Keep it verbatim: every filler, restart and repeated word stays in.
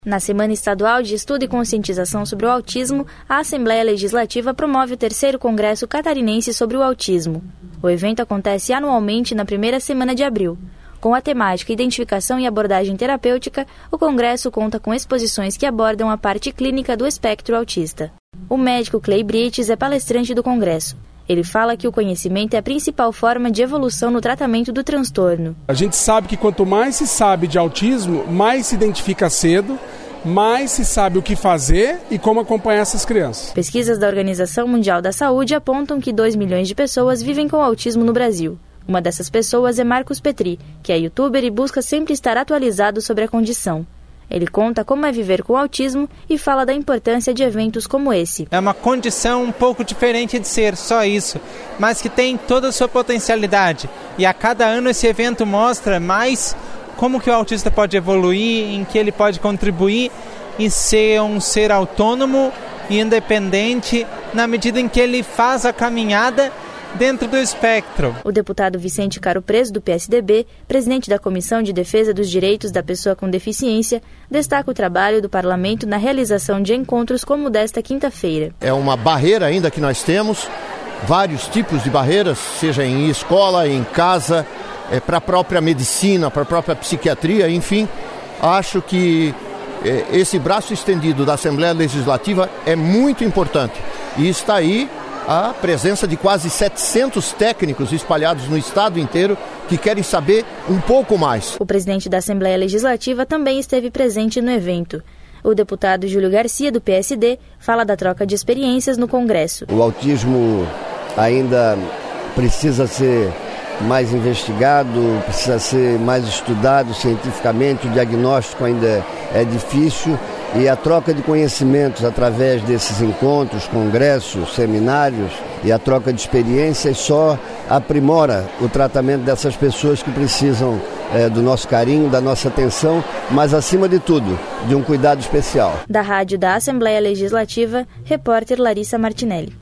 Na Semana Estadual de Estudo e Conscientização sobre o Autismo, a Assembleia Legislativa promove o terceiro Congresso Catarinense sobre o Autismo. O evento acontece anualmente na primeira semana de abril. Com a temática Identificação e Abordagem Terapêutica, o Congresso conta com exposições que abordam a parte clínica do espectro autista. O médico Clay Brites é palestrante do Congresso. Ele fala que o conhecimento é a principal forma de evolução no tratamento do transtorno. A gente sabe que quanto mais se sabe de autismo, mais se identifica cedo, mais se sabe o que fazer e como acompanhar essas crianças. Pesquisas da Organização Mundial da Saúde apontam que dois milhões de pessoas vivem com autismo no Brasil. Uma dessas pessoas é Marcos Petri, que é youtuber e busca sempre estar atualizado sobre a condição. Ele conta como é viver com autismo e fala da importância de eventos como esse. É uma condição um pouco diferente de ser só isso, mas que tem toda a sua potencialidade. E a cada ano esse evento mostra mais como que o autista pode evoluir, em que ele pode contribuir e ser um ser autônomo e independente na medida em que ele faz a caminhada dentro do espectro. O deputado Vicente Caro Preso, do P S D B, presidente da Comissão de Defesa dos Direitos da Pessoa com Deficiência, destaca o trabalho do parlamento na realização de encontros como o desta quinta-feira. É uma barreira ainda que nós temos, vários tipos de barreiras, seja em escola, em casa, é, para a própria medicina, para a própria psiquiatria, enfim. Acho que é, esse braço estendido da Assembleia Legislativa é muito importante e está aí a presença de quase setecentos técnicos espalhados no estado inteiro que querem saber um pouco mais. O presidente da Assembleia Legislativa também esteve presente no evento. O deputado Júlio Garcia, do P S D, fala da troca de experiências no Congresso. O autismo ainda precisa ser mais investigado, precisa ser mais estudado cientificamente, o diagnóstico ainda é difícil. E a troca de conhecimentos através desses encontros, congressos, seminários e a troca de experiências só aprimora o tratamento dessas pessoas que precisam é, do nosso carinho, da nossa atenção, mas acima de tudo, de um cuidado especial. Da Rádio da Assembleia Legislativa, repórter Larissa Martinelli.